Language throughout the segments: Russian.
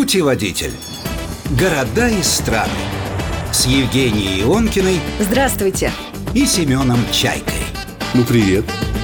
Путеводитель. Города и страны. С Евгенией Ионкиной. Здравствуйте. И Семеном Чайкой. Ну, привет.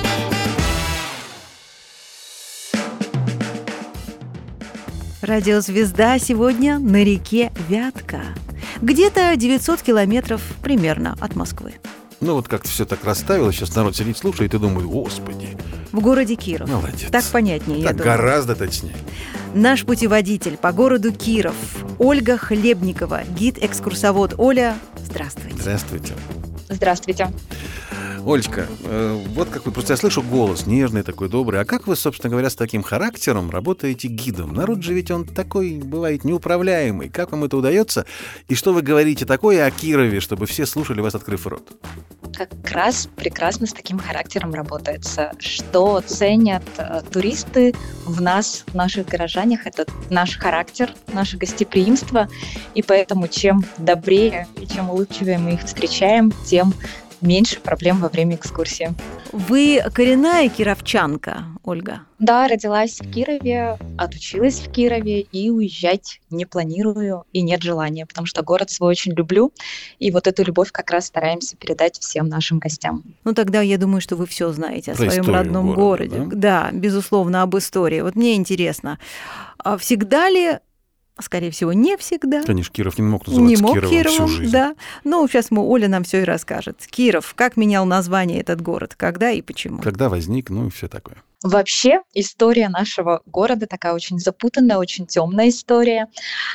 Радиозвезда сегодня на реке Вятка. Где-то 900 километров примерно от Москвы. Ну, вот как-то все так расставило. Сейчас народ сидит, слушает и думает: господи. В городе Киров. Молодец. Так понятнее, я Так думаю. гораздо точнее. Наш путеводитель по городу Киров. Ольга Хлебникова, гид-экскурсовод. Оля, здравствуйте. Здравствуйте. Здравствуйте. Олечка, вот какой, просто я слышу голос нежный, такой добрый. А как вы, собственно говоря, с таким характером работаете гидом? Народ же ведь он такой, бывает, неуправляемый. Как вам это удается? И что вы говорите такое о Кирове, чтобы все слушали вас, открыв рот? Как раз прекрасно с таким характером работается. Что ценят туристы в нас, в наших горожанах, это наш характер, наше гостеприимство. И поэтому чем добрее и чем улыбчивее мы их встречаем, тем меньше проблем во время экскурсии. Вы коренная кировчанка, Ольга? Да, родилась в Кирове, отучилась в Кирове и уезжать не планирую и нет желания, потому что город свой очень люблю, и вот эту любовь как раз стараемся передать всем нашим гостям. Ну, тогда я думаю, что вы все знаете о Про своем историю родном города, городе. Да, безусловно, об истории. Вот мне интересно, а всегда ли, скорее всего, не всегда, Конечно, Киров не мог называться Кировом всю жизнь. да. Ну, сейчас Оля нам все и расскажет. Киров, как менял название этот город, когда и почему? Когда возник, ну и все такое. Вообще история нашего города такая очень запутанная, очень темная история.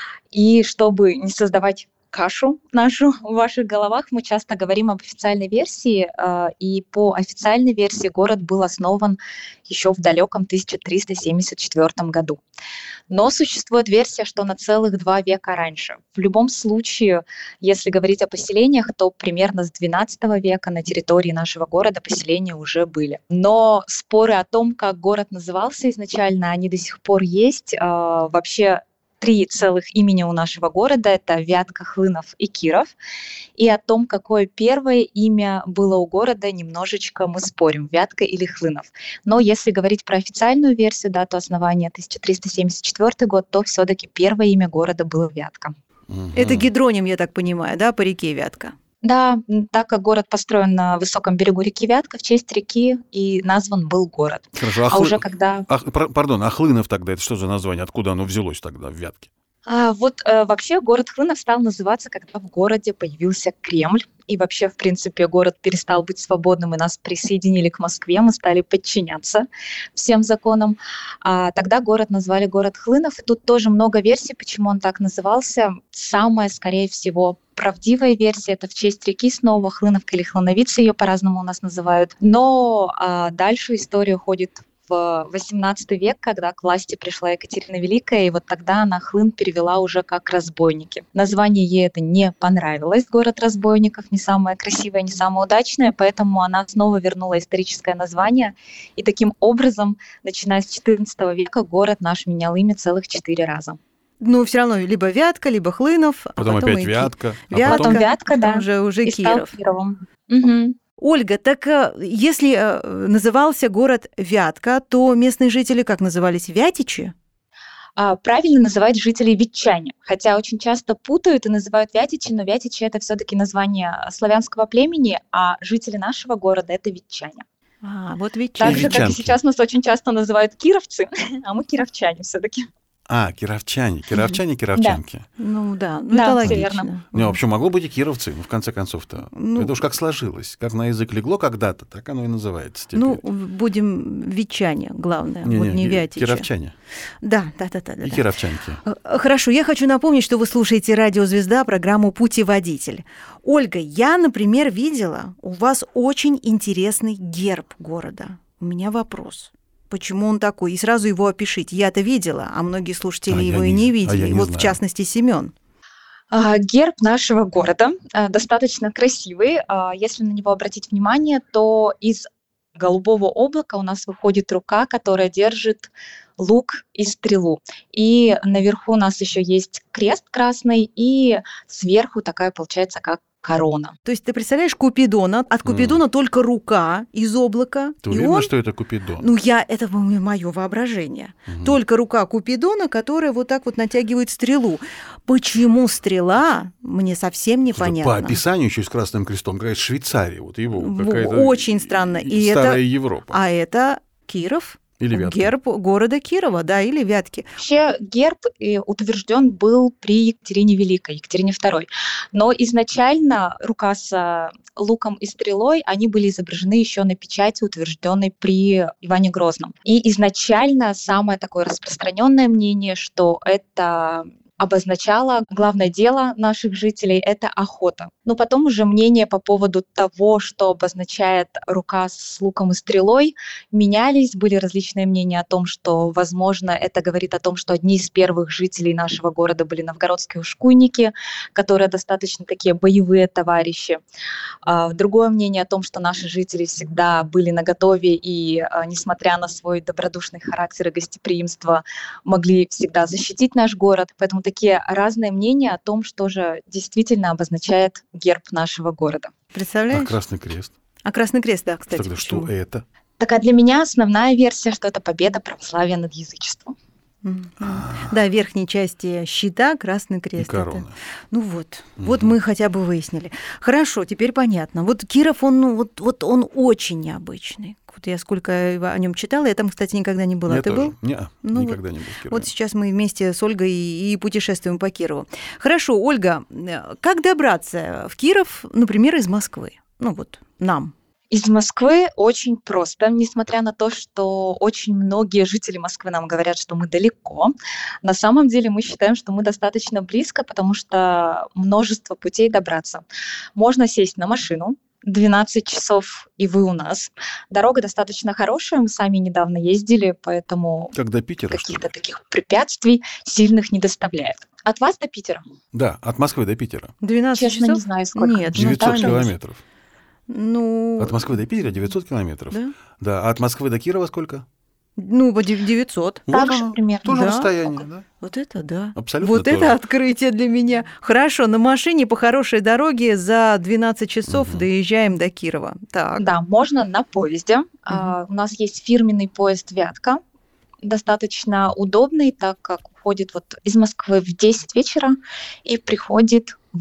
И чтобы не создавать кашу нашу в ваших головах, мы часто говорим об официальной версии, и по официальной версии город был основан еще в далеком 1374 году. Но существует версия, что на целых 2 века раньше. В любом случае, если говорить о поселениях, то примерно с XII века на территории нашего города поселения уже были. Но споры о том, как город назывался изначально, они до сих пор есть. Вообще 3 целых имени у нашего города – это Вятка, Хлынов и Киров. И о том, какое первое имя было у города, немножечко мы спорим – Вятка или Хлынов. Но если говорить про официальную версию, дату основания 1374 год, то все-таки первое имя города было Вятка. Это гидроним, я так понимаю, да, по реке Вятка? Да, так как город построен на высоком берегу реки Вятка, в честь реки и назван был город. Хорошо, Уже когда... А Хлынов тогда, это что за название? Откуда оно взялось тогда в Вятке? Вообще город Хлынов стал называться, когда в городе появился Кремль. И вообще, в принципе, город перестал быть свободным, и нас присоединили к Москве, мы стали подчиняться всем законам. Тогда город назвали город Хлынов. И тут тоже много версий, почему он так назывался. Самая, скорее всего, правдивая версия – это в честь реки снова, Хлыновка или Хлыновица, ее по-разному у нас называют. Но дальше история уходит в XVIII век, когда к власти пришла Екатерина Великая, и вот тогда она Хлын перевела уже как «разбойники». Название ей это не понравилось, город разбойников, не самое красивое, не самое удачное, поэтому она снова вернула историческое название, и таким образом, начиная с XIV века, город наш менял имя целых 4 раза. Ну, все равно либо Вятка, либо Хлынов, Потом опять Вятка. Потом Вятка, да. Уже И стал Киров. Кировом. Угу. Ольга, так если назывался город Вятка, то местные жители как назывались? Вятичи? Правильно называть жителей вятчане, хотя очень часто путают и называют вятичи, но вятичи – это все-таки название славянского племени, а жители нашего города – это вятчане. Вот вятчане. Так же, как и сейчас нас очень часто называют кировцы, а мы кировчане все-таки. Кировчане, кировчанки. Да. Ну да, да, это все логично. верно. Не, вообще могло быть и кировцы, в конце концов-то. Это уж как сложилось. Как на язык легло когда-то, так оно и называется теперь. Ну, будем ветчане, главное, не вятичи. Кировчане. Да. И кировчанки. Хорошо, я хочу напомнить, что вы слушаете «Радиозвезда», программу «Путеводитель». Ольга, я, например, видела, у вас очень интересный герб города. У меня вопрос. Почему он такой? И сразу его опишите. Я-то видела, а многие слушатели его и не видели. Вот, в частности, Семён. Герб нашего города достаточно красивый. Если на него обратить внимание, то из голубого облака у нас выходит рука, которая держит лук и стрелу. И наверху у нас еще есть крест красный, и сверху такая получается как корона. То есть ты представляешь Купидона, от Купидона только рука из облака. Ты и уверена, он... что это Купидон? Ну, это мое воображение. Только рука Купидона, которая вот так вот натягивает стрелу. Почему стрела, мне совсем непонятно. По описанию еще с красным крестом, какая-то Швейцария, вот его какая-то... Очень странно. И старая это... Европа. А это Киров. Или Вятка. Герб города Кирова, да, или Вятки. Вообще герб утвержден был при Екатерине Великой, Екатерине II. Но изначально рука с луком и стрелой, они были изображены еще на печати, утвержденной при Иване Грозном. И изначально самое такое распространенное мнение, что это обозначало главное дело наших жителей – это охота. Но потом уже мнения по поводу того, что обозначает рука с луком и стрелой, менялись. Были различные мнения о том, что, возможно, это говорит о том, что одни из первых жителей нашего города были новгородские ушкуйники, которые достаточно такие боевые товарищи. Другое мнение о том, что наши жители всегда были наготове и, несмотря на свой добродушный характер и гостеприимство, могли всегда защитить наш город. Поэтому такие разные мнения о том, что же действительно обозначает герб нашего города. Представляешь? А Красный Крест? А Красный Крест, да, кстати. Тогда почему? что это? Так, а для меня основная версия, что это победа православия над язычеством. Да, в верхней части щита Красный Крест. И корона. Это. Ну вот, вот мы хотя бы выяснили. Хорошо, теперь понятно. Вот Киров, он очень необычный. Вот я сколько о нем читала, я там, кстати, никогда не была. Я Ты тоже. был? Нет, Ну никогда не был в Кирове. Вот сейчас мы вместе с Ольгой и путешествуем по Кирову. Хорошо, Ольга, как добраться в Киров, например, из Москвы? Ну вот, нам. Из Москвы очень просто, несмотря на то, что очень многие жители Москвы нам говорят, что мы далеко. На самом деле мы считаем, что мы достаточно близко, потому что множество путей добраться. Можно сесть на машину, 12 часов, и вы у нас. Дорога достаточно хорошая, мы сами недавно ездили, поэтому Как до Питера, каких-то таких препятствий сильных не доставляет. От вас до Питера? Да, от Москвы до Питера. 12 Честно, часов? не знаю, сколько. Нет, 900 там- километров. Ну, От Москвы до Питера 900 километров. да? Да, а от Москвы до Кирова сколько? Ну, 900. Так Вот же оно, примерно. тоже Да. расстояние, да? Вот это да. Абсолютно Вот тоже. это открытие для меня. Хорошо, на машине по хорошей дороге за 12 часов доезжаем до Кирова. Так. Да, можно на поезде. У нас есть фирменный поезд «Вятка», достаточно удобный, так как уходит вот из Москвы в 10 вечера и приходит в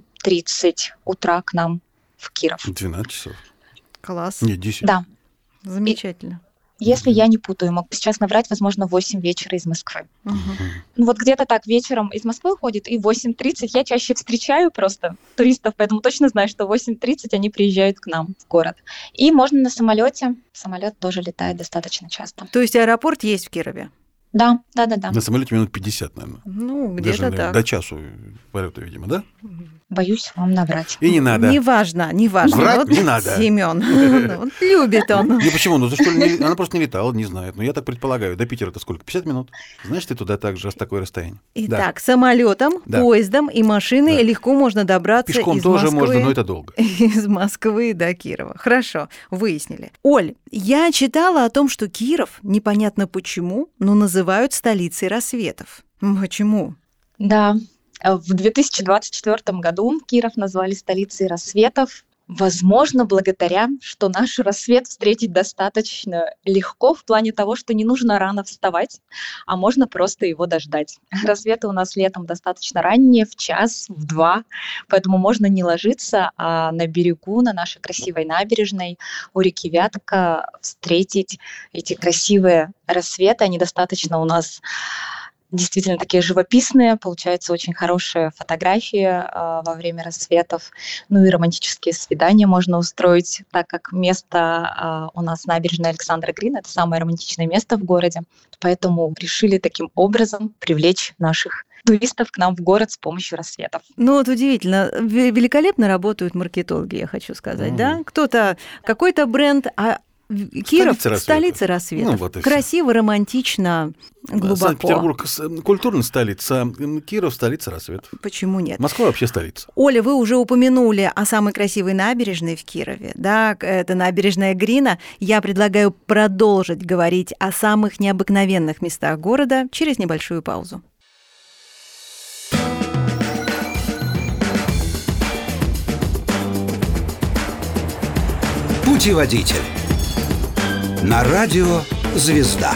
8:30 утра к нам в Киров. 12 часов. Класс. Нет, 10. Да, Замечательно. если я не путаю, могу сейчас наврать, возможно, 8 вечера из Москвы. Мгм. Ну вот где-то так вечером из Москвы ходит, и 8:30 я чаще встречаю просто туристов, поэтому точно знаю, что в 8:30 они приезжают к нам в город. И можно на самолете. Самолет тоже летает достаточно часто. То есть аэропорт есть в Кирове? Да. На самолете минут 50, наверное. Ну, Даже, где-то наверное, так. до часу полета, видимо, да? Боюсь вам наврать. И не надо. Неважно. Врать Вот не надо. Семён. Вот любит он. Не почему? Ну, что ли, она просто не летала, не знает. Но я так предполагаю. До Питера-то сколько? 50 минут? Знаешь, ты туда так же, с такое расстояние. Итак, самолетом, Да. поездом и машиной Да. легко можно добраться Пешком из тоже Москвы. можно, но это долго. Из Москвы до Кирова. Хорошо, выяснили. Оль, я читала о том, что Киров, непонятно почему, но называют столицей рассветов. Почему? Да, в 2024 году Киров назвали столицей рассветов. Возможно, благодаря, что наш рассвет встретить достаточно легко в плане того, что не нужно рано вставать, а можно просто его дождать. Рассветы у нас летом достаточно ранние, в час, в 2, поэтому можно не ложиться, а на берегу, на нашей красивой набережной у реки Вятка встретить эти красивые рассветы. Они достаточно у нас действительно такие живописные, получаются очень хорошие фотографии во время рассветов. Ну и романтические свидания можно устроить, так как место у нас набережная Александра Грин, это самое романтичное место в городе. Поэтому решили таким образом привлечь наших туристов к нам в город с помощью рассветов. Ну вот удивительно, великолепно работают маркетологи, я хочу сказать, да? Кто-то, какой-то бренд, а Киров – столица рассветов. Ну, вот и красиво, романтично, глубоко. Санкт-Петербург – культурная столица, Киров – столица рассветов. Почему нет? Москва вообще столица. Оля, вы уже упомянули о самой красивой набережной в Кирове, да, это набережная Грина. Я предлагаю продолжить говорить о самых необыкновенных местах города через небольшую паузу. Путеводитель. На радио «Звезда».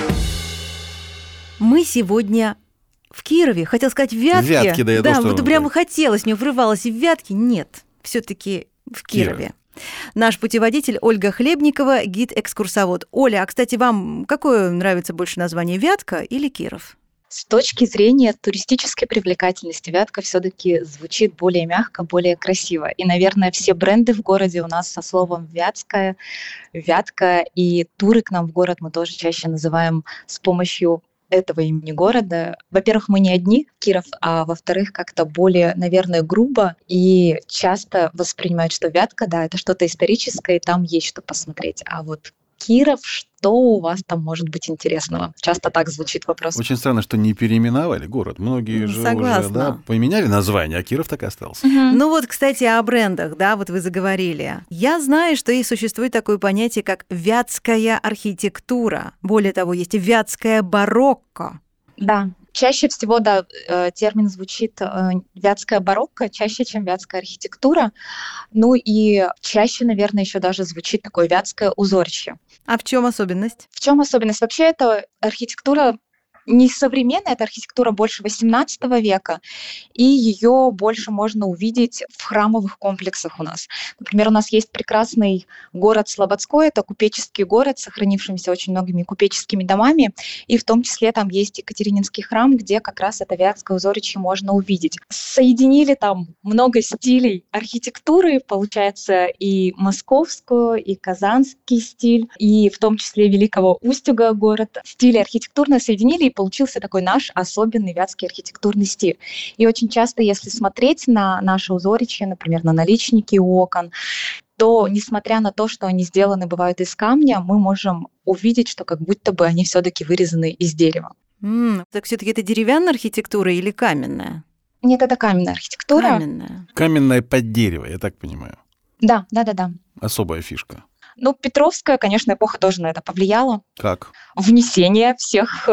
Мы сегодня в Кирове, хотел сказать в Вятке. В Вятке, да, я думаю, да, что... вот прямо хотелось, мне врывалось и в Вятке. Нет, все-таки в Кирове. Наш путеводитель Ольга Хлебникова, гид-экскурсовод. Оля, а, кстати, вам какое нравится больше название, Вятка или Киров? С точки зрения туристической привлекательности Вятка все-таки звучит более мягко, более красиво. И, наверное, все бренды в городе у нас со словом «Вятская», «Вятка», и туры к нам в город мы тоже чаще называем с помощью этого имени города. Во-первых, мы не одни, Киров, а во-вторых, как-то более, наверное, грубо и часто воспринимают, что Вятка, да, это что-то историческое, и там есть что посмотреть. А вот Киров, что у вас там может быть интересного? Часто так звучит вопрос. Очень странно, что не переименовали город. Многие же уже поменяли название, а Киров так и остался. Ну вот, кстати, о брендах, да, вот вы заговорили. Я знаю, что и существует такое понятие, как вятская архитектура. Более того, есть вятское барокко. Да. Чаще всего, да, термин звучит вятская барокко, чаще, чем вятская архитектура. Ну и чаще, наверное, еще даже звучит такое вятское узорчье. А в чем особенность? В чем особенность? Вообще, это архитектура не современная, это архитектура больше XVIII века, и ее больше можно увидеть в храмовых комплексах у нас. Например, у нас есть прекрасный город Слободской, это купеческий город, сохранившимся очень многими купеческими домами, и в том числе там есть Екатерининский храм, где как раз это вятское узоричье можно увидеть. Соединили там много стилей архитектуры, получается и московскую, и казанский стиль, и в том числе Великого Устюга город. Стили архитектурно соединили, и получился такой наш особенный вятский архитектурный стиль. И очень часто, если смотреть на наши узоричья, например, на наличники окон, то, несмотря на то, что они сделаны, бывают из камня, мы можем увидеть, что как будто бы они все-таки вырезаны из дерева. Так все-таки это деревянная архитектура или каменная? Нет, это каменная архитектура. Каменная под дерево, я так понимаю. Да. Особая фишка. Ну, Петровская, конечно, эпоха тоже на это повлияла. Как? Внесение всех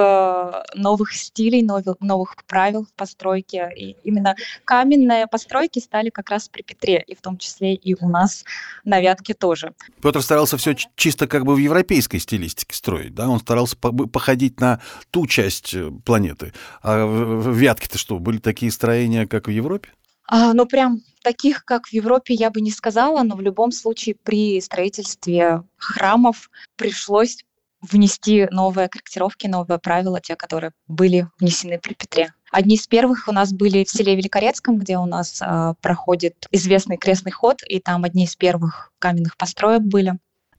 новых стилей, новых правил в постройке. И именно каменные постройки стали как раз при Петре, и в том числе и у нас на Вятке тоже. Петр старался все чисто как бы в европейской стилистике строить, да? Он старался походить на ту часть планеты. А в Вятке-то что, были такие строения, как в Европе? Ну, прям таких, как в Европе, я бы не сказала, но в любом случае при строительстве храмов пришлось внести новые корректировки, новые правила, те, которые были внесены при Петре. Одни из первых у нас были в селе Великорецком, где у нас проходит известный крестный ход, и там одни из первых каменных построек были.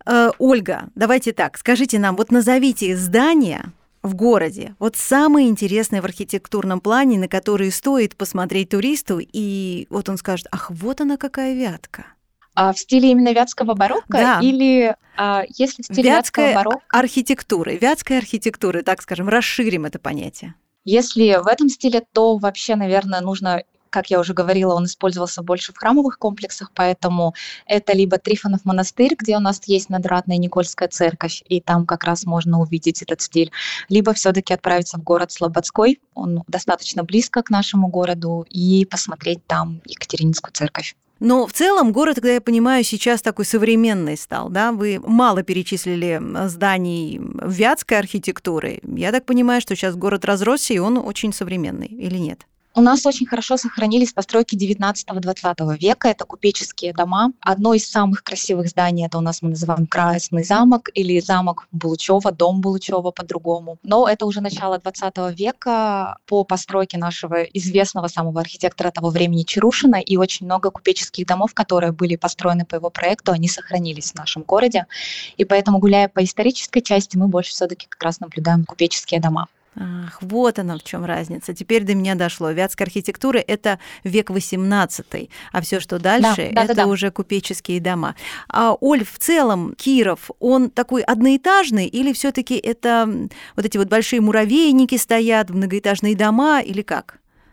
Ольга, давайте так, скажите нам, вот назовите здания в городе, вот самые интересные в архитектурном плане, на которые стоит посмотреть туристу, и вот он скажет: ах, вот она какая Вятка. В стиле именно вятского барокко? Да. Или если в стиле вятского барокко? Вятская архитектура, так скажем, расширим это понятие. Если в этом стиле, то вообще, наверное, нужно, как я уже говорила, он использовался больше в храмовых комплексах, поэтому это либо Трифонов монастырь, где у нас есть надвратная Никольская церковь, и там как раз можно увидеть этот стиль, либо все-таки отправиться в город Слободской, он достаточно близко к нашему городу, и посмотреть там Екатерининскую церковь. Но в целом город, когда я понимаю, сейчас такой современный стал, да? Вы мало перечислили зданий вятской архитектуры. Я так понимаю, что сейчас город разросся, и он очень современный, или нет? У нас очень хорошо сохранились постройки 19-20 века. Это купеческие дома. Одно из самых красивых зданий, это у нас мы называем Красный замок или замок Булычева, дом Булычева по-другому. Но это уже начало 20 века по постройке нашего известного самого архитектора того времени Чарушина. И очень много купеческих домов, которые были построены по его проекту, они сохранились в нашем городе. И поэтому, гуляя по исторической части, мы больше все-таки как раз наблюдаем купеческие дома. Ах, вот она в чем разница. Теперь до меня дошло. Вятская архитектура – это век XVIII, а все, что дальше, это уже купеческие дома. А, Оль, в целом Киров, он такой одноэтажный или все-таки это вот эти вот большие муравейники стоят, многоэтажные дома или как?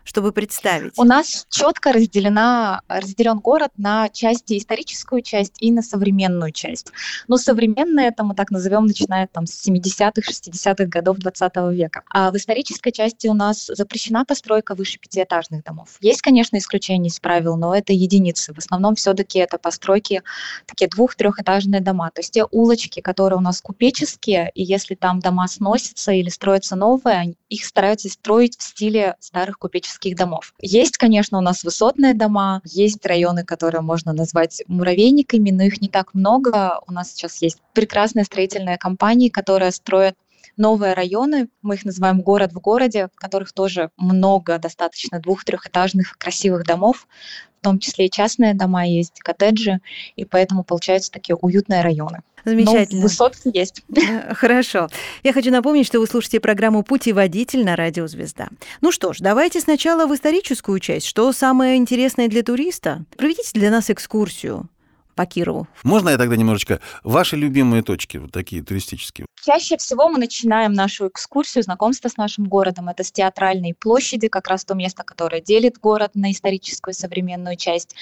чтобы представить? У нас четко разделен город на историческую часть и на современную часть. Но современная, это мы так назовем, начиная с 70-х, 60-х годов 20 века. А в исторической части у нас запрещена постройка выше 5-этажных домов. Есть, конечно, исключения из правил, но это единицы. В основном все-таки это постройки такие 2-3-этажные дома. То есть те улочки, которые у нас купеческие, и если там дома сносятся или строятся новые, их стараются строить в стиле старых купеческих домов. Есть, конечно, у нас высотные дома, есть районы, которые можно назвать муравейниками, но их не так много. У нас сейчас есть прекрасные строительные компании, которые строят новые районы, мы их называем «город в городе», в которых тоже много достаточно 2-3-этажных красивых домов, в том числе и частные дома есть, коттеджи, и поэтому получаются такие уютные районы. Замечательно. Но высотки есть. Хорошо. Я хочу напомнить, что вы слушаете программу «Путеводитель» на радио «Звезда». Ну что ж, давайте сначала в историческую часть. Что самое интересное для туриста? Проведите для нас экскурсию по Кирову. Можно я тогда немножечко ваши любимые точки, вот такие туристические? Чаще всего мы начинаем нашу экскурсию, знакомство с нашим городом. Это с Театральной площади, как раз то место, которое делит город на историческую и современную часть.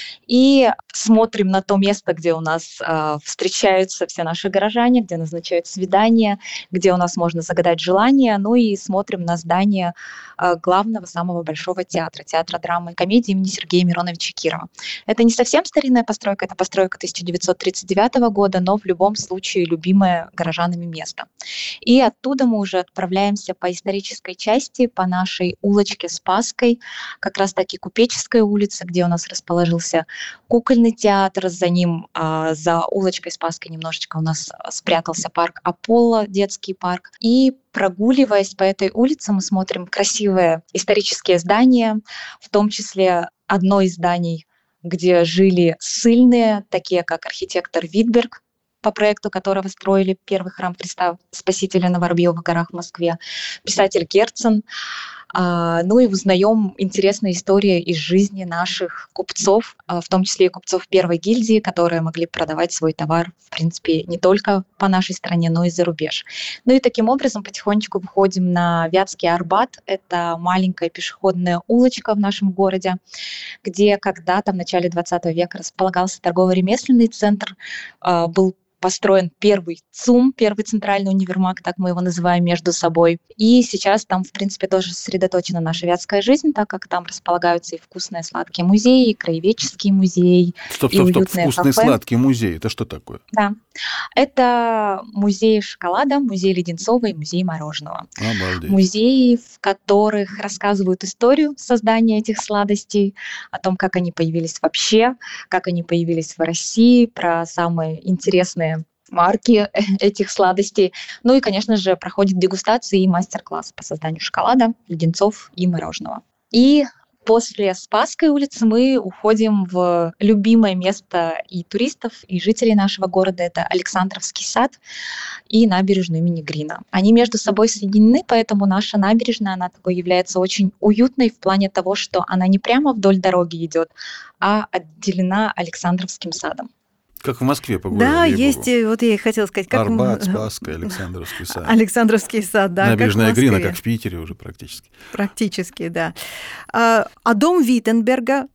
И смотрим на то место, где у нас встречаются все наши горожане, где назначают свидания, где у нас можно загадать желание. Ну и смотрим на здание главного, самого большого театра, театра драмы и комедии имени Сергея Мироновича Кирова. Это не совсем старинная постройка, это постройка 1939 года, но в любом случае любимая горожанами место. И оттуда мы уже отправляемся по исторической части, по нашей улочке Спасской, как раз таки Купеческой улице, где у нас расположился кукольный театр, за ним, за улочкой Спасской немножечко у нас спрятался парк Аполло, детский парк. И прогуливаясь по этой улице, мы смотрим красивые исторические здания, в том числе одно из зданий, где жили ссыльные, такие как архитектор Витберг, по проекту которого строили первый храм Христа Спасителя на Воробьевых горах в Москве, писатель Герцен. Ну и узнаем интересные истории из жизни наших купцов, в том числе и купцов первой гильдии, которые могли продавать свой товар, в принципе, не только по нашей стране, но и за рубеж. Ну и таким образом потихонечку выходим на Вятский Арбат. Это маленькая пешеходная улочка в нашем городе, где когда-то в начале 20 века располагался торгово-ремесленный центр, был построен первый ЦУМ, первый центральный универмаг, так мы его называем между собой. И сейчас там, в принципе, тоже сосредоточена наша вятская жизнь, так как там располагаются и вкусные сладкие музеи, и краеведческий музей, и уютные вкусный кафе. Сладкий музей, это что такое? Да, это музей шоколада, музей леденцова и музей мороженого. Обалдеть. Музеи, в которых рассказывают историю создания этих сладостей, о том, как они появились вообще, как они появились в России, про самые интересные марки этих сладостей. Ну и, конечно же, проходит дегустации и мастер-класс по созданию шоколада, леденцов и мороженого. И после Спасской улицы мы уходим в любимое место и туристов, и жителей нашего города. Это Александровский сад и набережную имени Грина. Они между собой соединены, поэтому наша набережная, она такой является очень уютной в плане того, что она не прямо вдоль дороги идет, а отделена Александровским садом. Как в Москве погуляли. Да, есть, вот я и хотела сказать, как... Арбат, Спасская, Александровский сад. Александровский сад, да. Набережная Грина, как в Питере уже практически. Практически, да. А дом Витберга,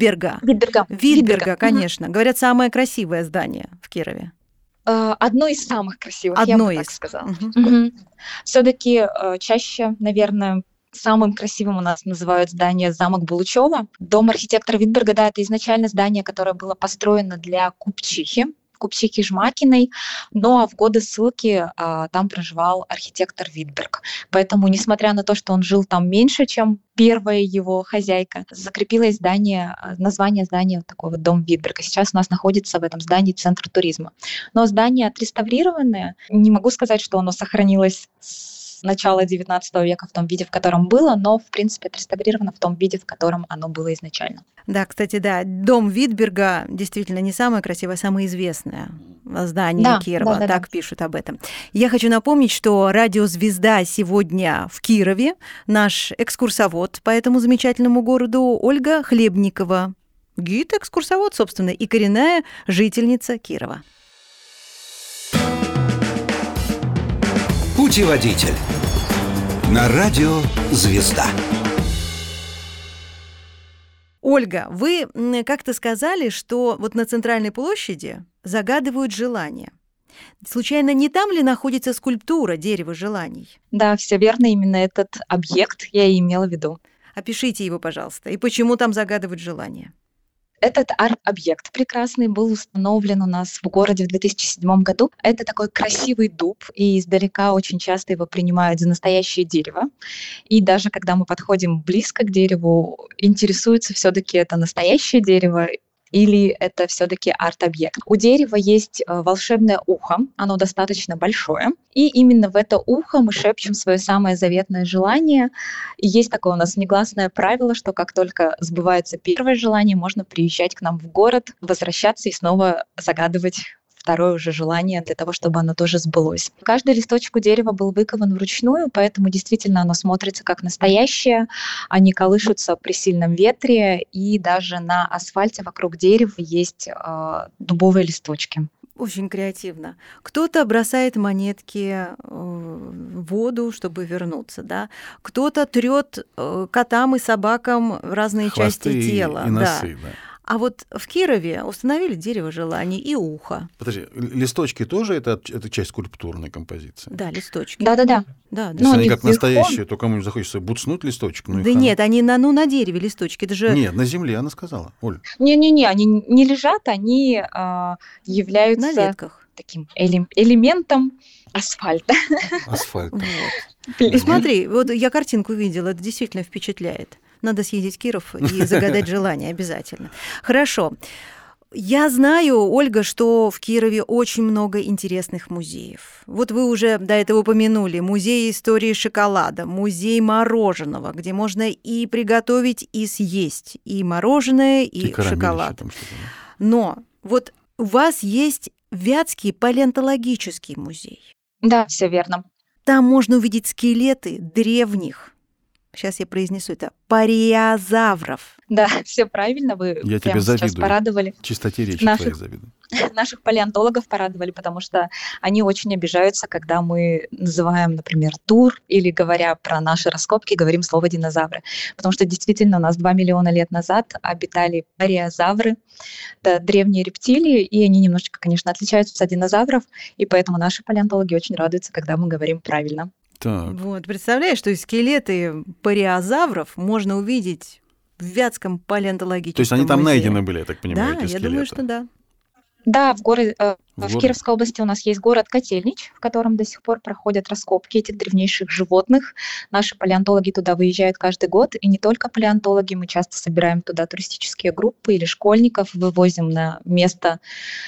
конечно. Говорят, самое красивое здание в Кирове. Одно из самых красивых, Одно я бы так сказала. Все-таки чаще, наверное, самым красивым у нас называют здание замок Булычева. Дом архитектора Витберга, да, это изначально здание, которое было построено для купчихи Жмакиной, но в годы ссылки там проживал архитектор Витберг. Поэтому, несмотря на то, что он жил там меньше, чем первая его хозяйка, закрепилось название здания такой вот дом Витберга. Сейчас у нас находится в этом здании центр туризма. Но здание отреставрированное. Не могу сказать, что оно сохранилось с начала XIX века в том виде, в котором было, но, в принципе, отреставрировано в том виде, в котором оно было изначально. Да, кстати, да, дом Витберга действительно не самое красивое, а самое известное здание Кирова, так пишут об этом. Я хочу напомнить, что радио «Звезда» сегодня в Кирове. Наш экскурсовод по этому замечательному городу Ольга Хлебникова. Гид-экскурсовод, собственно, и коренная жительница Кирова. Путеводитель на радио «Звезда». Ольга, вы как-то сказали, что вот на Центральной площади загадывают желания. Случайно не там ли находится скульптура «Дерево желаний»? Да, все верно, именно этот объект я и имела в виду. Опишите его, пожалуйста. И почему там загадывают желания? Этот арт-объект прекрасный был установлен у нас в городе в 2007 году. Это такой красивый дуб, и издалека очень часто его принимают за настоящее дерево. И даже когда мы подходим близко к дереву, интересуется все-таки это настоящее дерево или это все-таки арт-объект. У дерева есть волшебное ухо, оно достаточно большое, и именно в это ухо мы шепчем свое самое заветное желание. И есть такое у нас негласное правило, что как только сбывается первое желание, можно приезжать к нам в город, возвращаться и снова загадывать второе уже желание для того, чтобы оно тоже сбылось. Каждый листочек у дерева был выкован вручную, поэтому действительно оно смотрится как настоящее. Они колышутся при сильном ветре, и даже на асфальте вокруг дерева есть дубовые листочки. Очень креативно. Кто-то бросает монетки в воду, чтобы вернуться, да? Кто-то трёт котам и собакам разные Хвосты части тела. и носы, да. А вот в Кирове установили дерево желаний и ухо. Подожди, листочки тоже это часть скульптурной композиции? Да, листочки. Да-да-да. Да, Если они как вверху. настоящие, то кому-нибудь захочется буцнуть листочек? Ну, да нет, они на дереве листочки. Это же Нет, на земле, она сказала. Оль. Не-не-не, они не лежат, они на являются ветках. таким элементом асфальта. Асфальт. Вот. Смотри, вот я картинку видела, это действительно впечатляет. Надо съездить в Киров и загадать желание обязательно. Хорошо. Я знаю, Ольга, что в Кирове очень много интересных музеев. Вот вы уже до этого упомянули музей истории шоколада, музей мороженого, где можно и приготовить, и съесть и мороженое, и шоколад. Но вот у вас есть Вятский палеонтологический музей. Да, все верно. Там можно увидеть скелеты древних, сейчас я произнесу это, париозавров. Да, все правильно, вы Я прямо тебе сейчас завидую. порадовали. Чистоте речи Наших- твоей завидую. Наших палеонтологов порадовали, потому что они очень обижаются, когда мы называем, например, тур или, говоря про наши раскопки, говорим слово «динозавры». Потому что действительно у нас 2 миллиона лет назад обитали париозавры, это древние рептилии, и они немножечко, конечно, отличаются от динозавров, и поэтому наши палеонтологи очень радуются, когда мы говорим правильно. Так. Вот, представляешь, что скелеты париозавров можно увидеть в Вятском палеонтологическом То есть они там музее. найдены были, я так понимаю, Да, эти я скелеты? думаю, что да. Да, в городе? Кировской области у нас есть город Котельнич, в котором до сих пор проходят раскопки этих древнейших животных. Наши палеонтологи туда выезжают каждый год, и не только палеонтологи, мы часто собираем туда туристические группы или школьников, вывозим на место,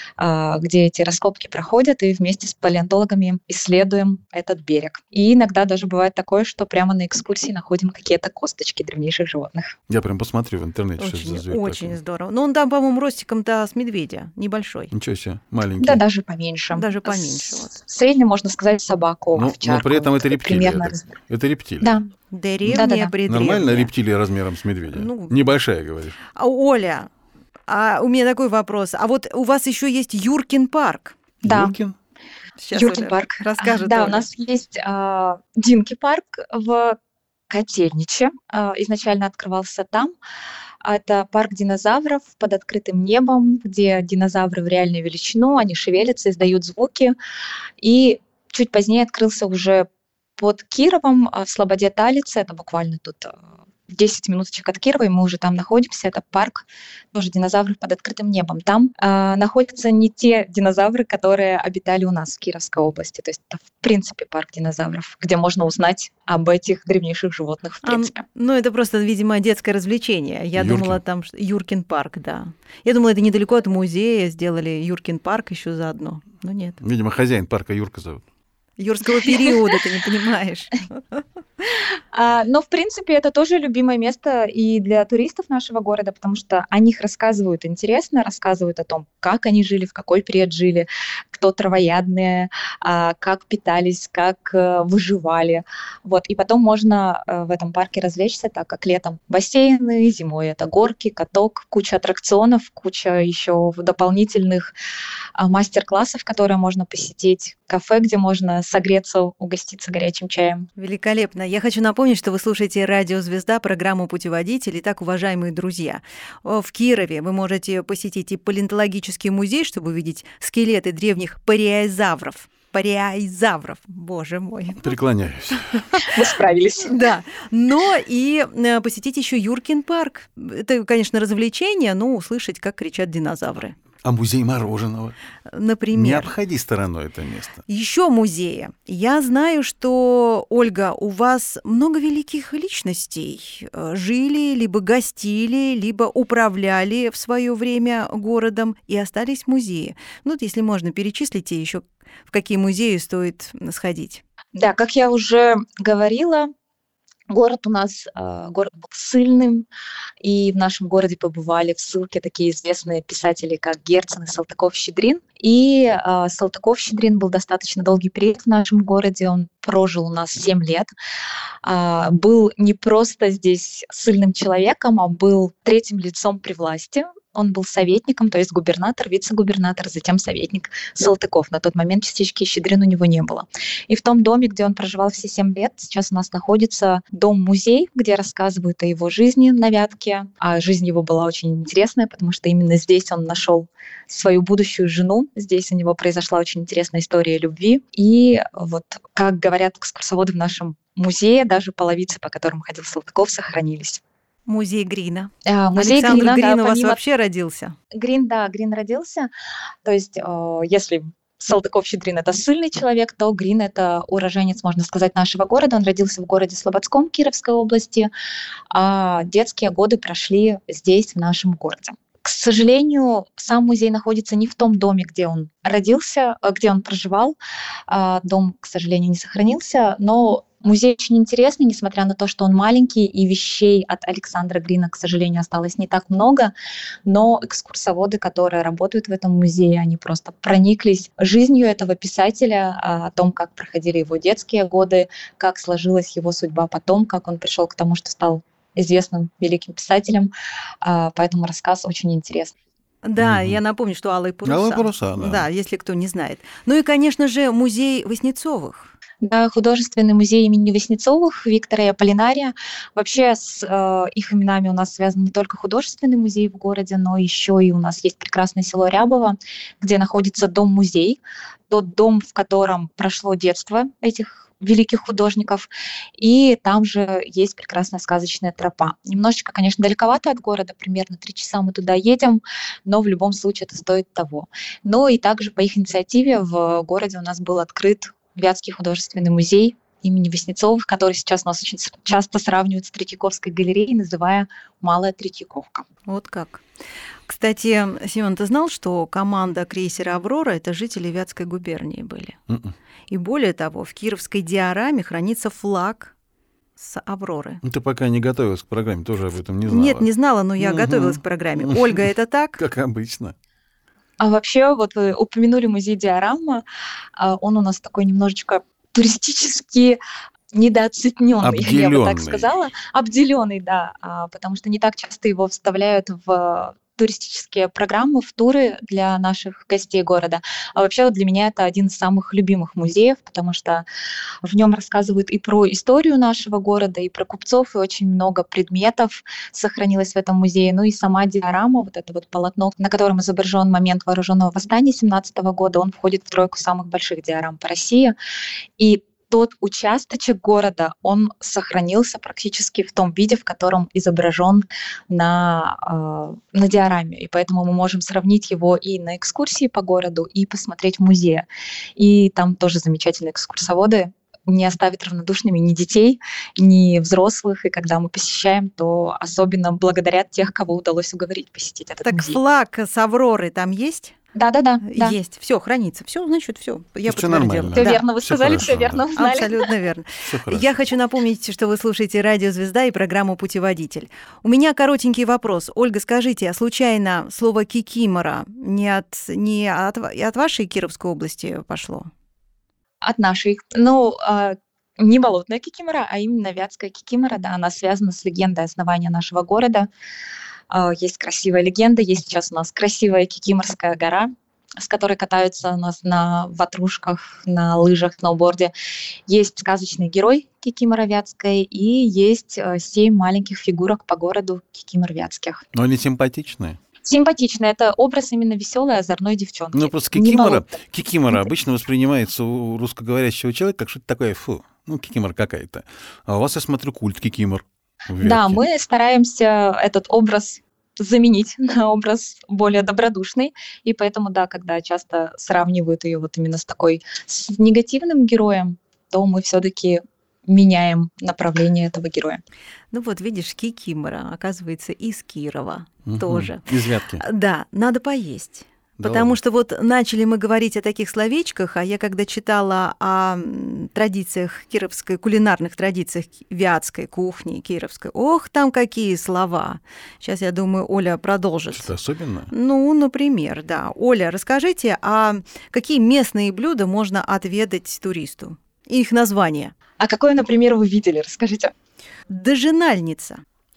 где эти раскопки проходят, и вместе с палеонтологами исследуем этот берег. И иногда даже бывает такое, что прямо на экскурсии находим какие-то косточки древнейших животных. Я прям посмотрю в интернете, что это за зверь Очень такой. здорово. Но он там, по-моему, ростиком-то с медведя, небольшой. Ничего себе, маленький. Да, даже поменьше. Даже поменьше, вот. В среднем, можно сказать, собаку, Но овчарку. при этом это Вот рептилия. примерно Это, размер. это рептилия. Да. Древняя, Да-да-да. предревняя. Нормально рептилия размером с медведя? Ну. Небольшая, говоришь. А, Оля, у меня такой вопрос. А вот у вас еще есть Юркин парк. Да. Юркин? Сейчас Юркин Оля парк. расскажет. Да, Оля. у нас есть Динки парк в Котельниче. Изначально открывался там. Это парк динозавров под открытым небом, где динозавры в реальную величину, они шевелятся, издают звуки. И чуть позднее открылся уже под Кировом, в Слободе Талице, это буквально тут 10 минуточек от Кирова, и мы уже там находимся. Это парк тоже динозавров под открытым небом. Там находятся не те динозавры, которые обитали у нас в Кировской области. То есть это, в принципе, парк динозавров, где можно узнать об этих древнейших животных, в принципе. Ну, это просто, видимо, детское развлечение. Я Юркин. думала, там Юркин парк, да. Я думала, это недалеко от музея, сделали Юркин парк еще заодно. Но нет. Видимо, хозяин парка Юрка зовут. Юрского периода, ты не понимаешь. Но, в принципе, это тоже любимое место и для туристов нашего города, потому что о них рассказывают интересно, рассказывают о том, как они жили, в какой период жили, кто травоядные, как питались, как выживали. Вот. И потом можно в этом парке развлечься, так как летом бассейны, зимой это горки, каток, куча аттракционов, куча еще дополнительных мастер-классов, которые можно посетить, кафе, где можно согреться, угоститься горячим чаем. Великолепно. я хочу напомнить, что вы слушаете «Радио Звезда», программу «Путеводитель». Итак, уважаемые друзья, в Кирове вы можете посетить и палеонтологический музей, чтобы увидеть скелеты древних париозавров. Париозавров, боже мой. Преклоняюсь. Вы справились. Да, но и посетить еще Юркин парк. Это, конечно, развлечение, но услышать, как кричат динозавры. А музей мороженого? Например. Не обходи стороной это место. Еще музеи. Я знаю, что, Ольга, у вас много великих личностей жили, либо гостили, либо управляли в свое время городом и остались музеи. Ну, вот если можно, перечислите еще, в какие музеи стоит сходить. Да, как я уже говорила, город у нас город был ссыльным, и в нашем городе побывали в ссылке такие известные писатели, как Герцен и Салтыков-Щедрин. И Салтыков-Щедрин был достаточно долгий период в нашем городе, он прожил у нас 7 лет. Был не просто здесь ссыльным человеком, а был третьим лицом при власти. Он был советником, то есть губернатор, вице-губернатор, затем советник Салтыков. На тот момент частички Щедрин у него не было. И в том доме, где он проживал все 7 лет, сейчас у нас находится дом-музей, где рассказывают о его жизни на Вятке. А жизнь его была очень интересная, потому что именно здесь он нашел свою будущую жену. Здесь у него произошла очень интересная история любви. И вот, как говорят экскурсоводы в нашем музее, даже половицы, по которым ходил Салтыков, сохранились. Музей Грина. Музей Александр Грина, Грин да, у вас помимо... вообще родился? Грин родился. То есть, если Салтыков-Щедрин — это ссыльный человек, то Грин — это уроженец, можно сказать, нашего города. Он родился в городе Слободском Кировской области, а детские годы прошли здесь, в нашем городе. К сожалению, сам музей находится не в том доме, где он родился, где он проживал. Дом, к сожалению, не сохранился, но музей очень интересный, несмотря на то, что он маленький, и вещей от Александра Грина, к сожалению, осталось не так много, но экскурсоводы, которые работают в этом музее, они просто прониклись жизнью этого писателя, о том, как проходили его детские годы, как сложилась его судьба потом, как он пришел к тому, что стал известным великим писателем, поэтому рассказ очень интересный. Да, я напомню, что «Алые паруса». «Алые паруса», да. Да, если кто не знает. Ну и, конечно же, музей Васнецовых. Да, художественный музей имени Васнецовых, Виктора и Аполлинария. Вообще с их именами у нас связан не только художественный музей в городе, но еще и у нас есть прекрасное село Рябово, где находится дом-музей, тот дом, в котором прошло детство этих великих художников, и там же есть прекрасная сказочная тропа. Немножечко, конечно, далековато от города, примерно 3 часа мы туда едем, но в любом случае это стоит того. Ну и также по их инициативе в городе у нас был открыт Вятский художественный музей имени Васнецовых, который сейчас у нас очень часто сравнивают с Третьяковской галереей, называя «Малая Третьяковка». Вот как. Кстати, Семен, ты знал, что команда крейсера «Аврора» — это жители Вятской губернии были? И более того, в кировской диораме хранится флаг с «Авроры». Ты пока не готовилась к программе, тоже об этом не знала. Нет, не знала, но я готовилась к программе. Ольга, это так? Как обычно. А вообще, вот вы упомянули музей диорама, он у нас такой немножечко туристически недооцененный, я бы так сказала. Обделенный, да, потому что не так часто его вставляют в туристические программы, в туры для наших гостей города. А вообще вот для меня это один из самых любимых музеев, потому что в нем рассказывают и про историю нашего города, и про купцов, и очень много предметов сохранилось в этом музее. Ну и сама диорама, вот это вот полотно, на котором изображен момент вооруженного восстания 17 года, он входит в 3 самых больших диорам по России. И тот участочек города, он сохранился практически в том виде, в котором изображен на диораме. И поэтому мы можем сравнить его и на экскурсии по городу, и посмотреть в музее. И там тоже замечательные экскурсоводы не оставят равнодушными ни детей, ни взрослых. И когда мы посещаем, то особенно благодарят тех, кого удалось уговорить посетить этот музей. Так флаг с «Авроры» там есть? Да. Есть, все хранится. Все, значит, все. Я всё подтвердила. нормально. Все Да. верно вы Всё сказали, хорошо, все верно да. узнали. Абсолютно верно. Всё хорошо. Я хочу напомнить, что вы слушаете «Радио Звезда» и программу «Путеводитель». У меня коротенький вопрос. Ольга, скажите, а случайно слово «кикимора» не от вашей Кировской области пошло? От нашей. Ну, не болотная кикимора, а именно вятская кикимора. Да, она связана с легендой основания нашего города. Есть красивая легенда. Есть сейчас у нас красивая Кикиморская гора. с которой катаются у нас на ватрушках, на лыжах, сноуборде. Есть сказочный герой Кикимора Вятской и есть 7 маленьких фигурок по городу Кикимор Вятских. Но они симпатичные. Симпатично. Это образ именно веселой, озорной девчонки. Ну, просто кикимора обычно воспринимается у русскоговорящего человека как что-то такое, кикимора какая-то. А у вас, я смотрю, культ кикимор. Да, мы стараемся этот образ заменить на образ более добродушный, и поэтому, да, когда часто сравнивают ее вот именно с негативным героем, то мы все-таки меняем направление этого героя. Ну вот, видишь, кикимора, оказывается, из Кирова тоже. Из Вятки. Да, надо поесть. Потому что вот начали мы говорить о таких словечках, а я когда читала о традициях кировской, кулинарных традициях вятской кухни, кировской, там какие слова. Сейчас, я думаю, Оля продолжит. Что-то особенное? Ну, например, да. Оля, расскажите, а какие местные блюда можно отведать туристу? Их названия. А какое, например, вы видели? Расскажите. Дожинальница.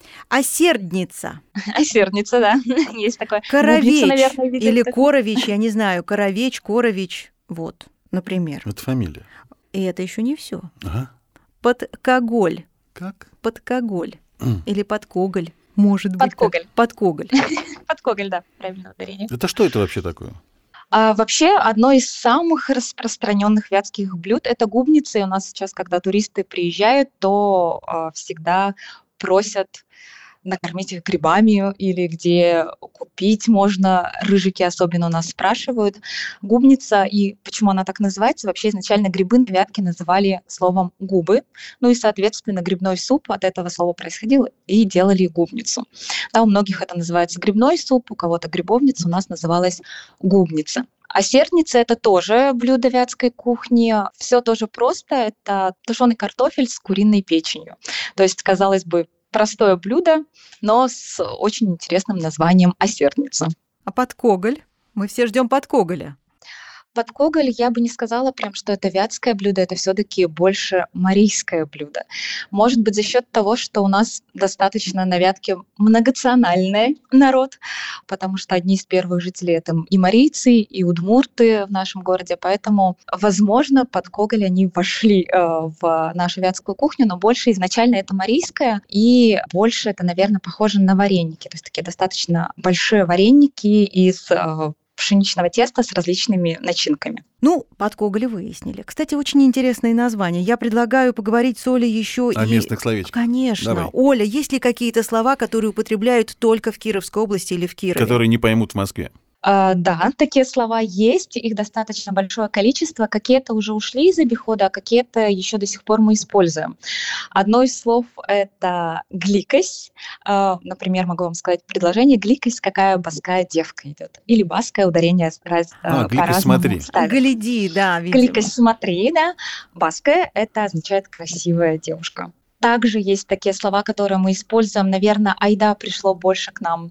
Осердница. Осердница, да. Есть такое. Коровеч. Губница, наверное, или корович, я не знаю. Коровеч, корович. Вот, например. Это фамилия. И это еще не все. Ага. Подкоголь. Как? Подкоголь. Или подкоголь. Может быть. Подкоголь. Подкоголь. Подкоголь, да, правильное ударение. Это что это вообще такое? Вообще, одно из самых распространенных вятских блюд – это губницы. И у нас сейчас, когда туристы приезжают, то всегда просят накормить их грибами или где купить можно. Рыжики особенно у нас спрашивают. Губница, и почему она так называется? Вообще изначально грибы на Вятке называли словом «губы». Ну и, соответственно, грибной суп от этого слова происходил, и делали губницу. Да, у многих это называется грибной суп, у кого-то грибовница, у нас называлась губница. А сердница – это тоже блюдо вятской кухни. Все тоже просто. Это тушеный картофель с куриной печенью. То есть, казалось бы, простое блюдо, но с очень интересным названием осердница. А подкоголь? Мы все ждем подкоголя. Подкоголь, я бы не сказала прям, что это вятское блюдо, это все-таки больше марийское блюдо. Может быть, за счет того, что у нас достаточно на Вятке многонациональный народ, потому что одни из первых жителей это и марийцы, и удмурты в нашем городе, поэтому, возможно, подкоголь они вошли в нашу вятскую кухню, но больше изначально это марийское, и больше это, наверное, похоже на вареники, то есть такие достаточно большие вареники из пшеничного теста с различными начинками. Ну, подкоголь выяснили. Кстати, очень интересное название. Я предлагаю поговорить с Олей еще о местных словечках. Конечно. Давай. Оля, есть ли какие-то слова, которые употребляют только в Кировской области или в Кирове? Которые не поймут в Москве. Да, такие слова есть, их достаточно большое количество. Какие-то уже ушли из обихода, а какие-то еще до сих пор мы используем. Одно из слов – это гликость. Например, могу вам сказать предложение «гликость, какая баская девка идет». Или баское ударение гликость смотри. ставят. Гляди, да, видимо. Гликость смотри, да. Баская – это означает «красивая девушка». Также есть такие слова, которые мы используем. Наверное, айда пришло больше к нам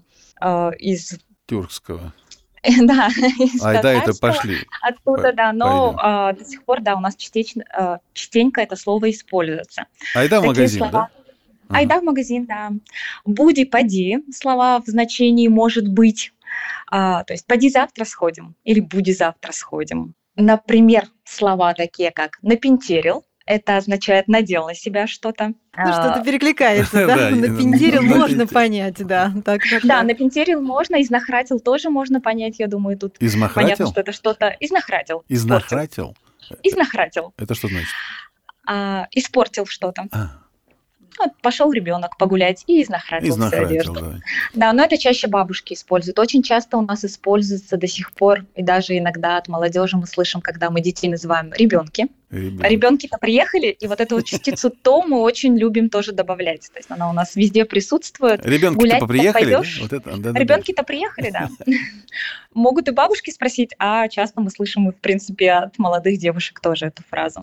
из тюркского. Да, айда это пошли. Оттуда, да, но до сих пор, да, у нас частенько это слово используется. Айда в магазин, да? Айда в магазин, да. Буди, поди, слова в значении «может быть». То есть «поди завтра сходим» или «буди завтра сходим». Например, слова такие, как «напентерил». Это означает «надел на себя что-то». Ну, что-то перекликается, да? Напентерил можно понять, да. Да, напентерил можно, изнахратил тоже можно понять, я думаю, тут понятно, что это что-то... Изнахратил. Изнахратил? Изнахратил. Это что значит? Испортил что-то. Вот пошел ребенок погулять и изнахратил всю одежду. Да, но это чаще бабушки используют. Очень часто у нас используется до сих пор, и даже иногда от молодежи мы слышим, когда мы детей называем ребенки. Ребенки-то приехали, и вот эту вот частицу «то» мы очень любим тоже добавлять. То есть она у нас везде присутствует. Ребенки-то приехали, да? Ребенки-то приехали, да. Могут и бабушки спросить, а часто мы слышим, в принципе, от молодых девушек тоже эту фразу.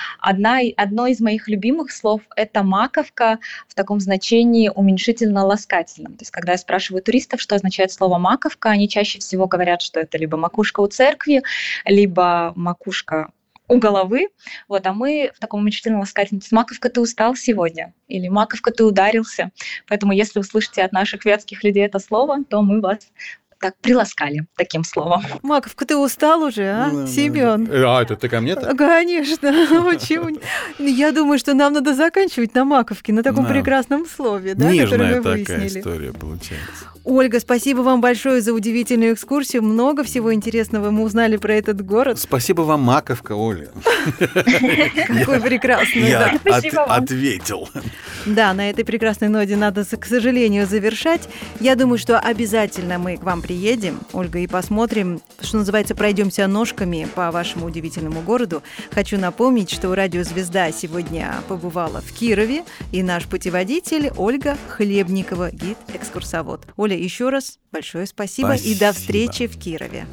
Одно из моих любимых слов – это маковка в таком значении уменьшительно-ласкательном. То есть когда я спрашиваю туристов, что означает слово маковка, они чаще всего говорят, что это либо макушка у церкви, либо макушка у головы, а мы в таком уменьшительно-ласкательном. Маковка, ты устал сегодня? Или маковка, ты ударился? Поэтому если вы слышите от наших вятских людей это слово, то мы вас так приласкали таким словом. Маковка, ты устал уже, а, Семен? А, это ты ко мне-то? Конечно. Почему? Я думаю, что нам надо заканчивать на маковке, на таком Да. прекрасном слове, да, которое Нежная мы такая выяснили. история получается. Ольга, спасибо вам большое за удивительную экскурсию. Много всего интересного мы узнали про этот город. Спасибо вам, Маковка, Оля. Какой прекрасный. Я Да. Спасибо вам. ответил. Да, на этой прекрасной ноте надо, к сожалению, завершать. Я думаю, что обязательно мы к вам приедем, Ольга, и посмотрим, что называется, пройдемся ножками по вашему удивительному городу. Хочу напомнить, что радио «Звезда» сегодня побывала в Кирове, и наш путеводитель Ольга Хлебникова, гид-экскурсовод. Оля, еще раз большое спасибо и до Спасибо. встречи в Кирове.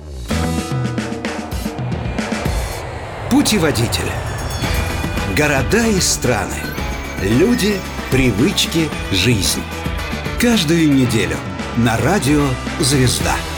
Путеводитель. Города и страны. Люди, привычки, жизнь. Каждую неделю на радио «Звезда».